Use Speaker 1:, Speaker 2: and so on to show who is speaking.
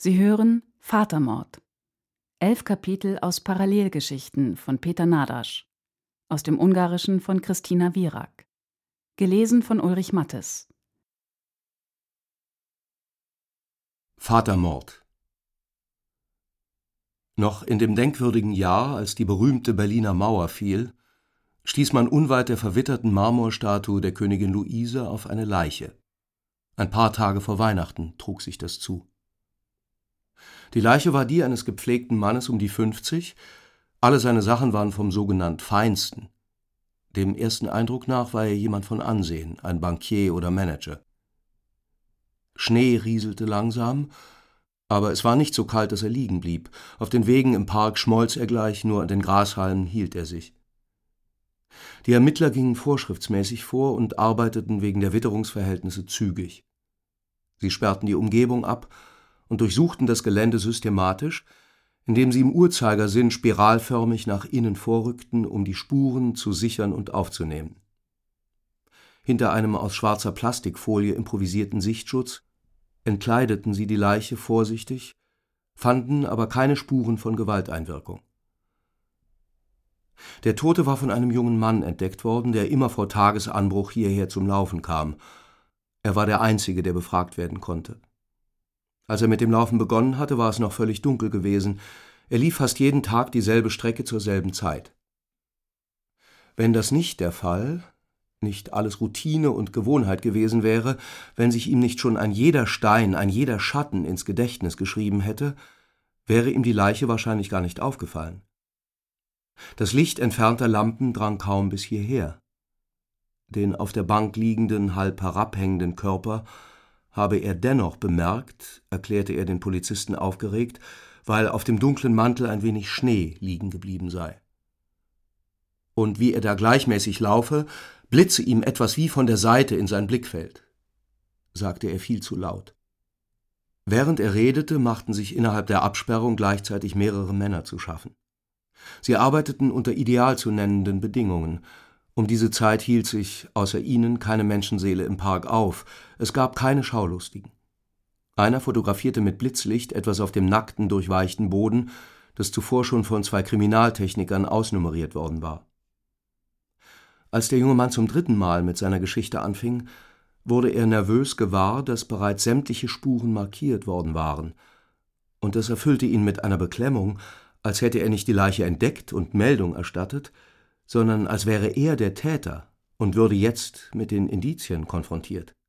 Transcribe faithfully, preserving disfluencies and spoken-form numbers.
Speaker 1: Sie hören Vatermord. Elf Kapitel aus Parallelgeschichten von Peter Nadasch. Aus dem Ungarischen von Christina Wierak. Gelesen von Ulrich Mattes.
Speaker 2: Vatermord. Noch in dem denkwürdigen Jahr, als die berühmte Berliner Mauer fiel, stieß man unweit der verwitterten Marmorstatue der Königin Luise auf eine Leiche. Ein paar Tage vor Weihnachten trug sich das zu. Die Leiche war die eines gepflegten Mannes um die fünfzig, alle seine Sachen waren vom sogenannt Feinsten. Dem ersten Eindruck nach war er jemand von Ansehen, ein Bankier oder Manager. Schnee rieselte langsam, aber es war nicht so kalt, dass er liegen blieb. Auf den Wegen im Park schmolz er gleich, nur an den Grashalmen hielt er sich. Die Ermittler gingen vorschriftsmäßig vor und arbeiteten wegen der Witterungsverhältnisse zügig. Sie sperrten die Umgebung ab und durchsuchten das Gelände systematisch, indem sie im Uhrzeigersinn spiralförmig nach innen vorrückten, um die Spuren zu sichern und aufzunehmen. Hinter einem aus schwarzer Plastikfolie improvisierten Sichtschutz entkleideten sie die Leiche vorsichtig, fanden aber keine Spuren von Gewalteinwirkung. Der Tote war von einem jungen Mann entdeckt worden, der immer vor Tagesanbruch hierher zum Laufen kam. Er war der Einzige, der befragt werden konnte. Als er mit dem Laufen begonnen hatte, war es noch völlig dunkel gewesen. Er lief fast jeden Tag dieselbe Strecke zur selben Zeit. Wenn das nicht der Fall, nicht alles Routine und Gewohnheit gewesen wäre, wenn sich ihm nicht schon ein jeder Stein, ein jeder Schatten ins Gedächtnis geschrieben hätte, wäre ihm die Leiche wahrscheinlich gar nicht aufgefallen. Das Licht entfernter Lampen drang kaum bis hierher. Den auf der Bank liegenden, halb herabhängenden Körper habe er dennoch bemerkt, erklärte er den Polizisten aufgeregt, weil auf dem dunklen Mantel ein wenig Schnee liegen geblieben sei. Und wie er da gleichmäßig laufe, blitze ihm etwas wie von der Seite in sein Blickfeld, sagte er viel zu laut. Während er redete, machten sich innerhalb der Absperrung gleichzeitig mehrere Männer zu schaffen. Sie arbeiteten unter ideal zu nennenden Bedingungen. Um diese Zeit hielt sich außer ihnen keine Menschenseele im Park auf. Es gab keine Schaulustigen. Einer fotografierte mit Blitzlicht etwas auf dem nackten, durchweichten Boden, das zuvor schon von zwei Kriminaltechnikern ausnummeriert worden war. Als der junge Mann zum dritten Mal mit seiner Geschichte anfing, wurde er nervös gewahr, dass bereits sämtliche Spuren markiert worden waren. Und das erfüllte ihn mit einer Beklemmung, als hätte er nicht die Leiche entdeckt und Meldung erstattet, sondern als wäre er der Täter und würde jetzt mit den Indizien konfrontiert.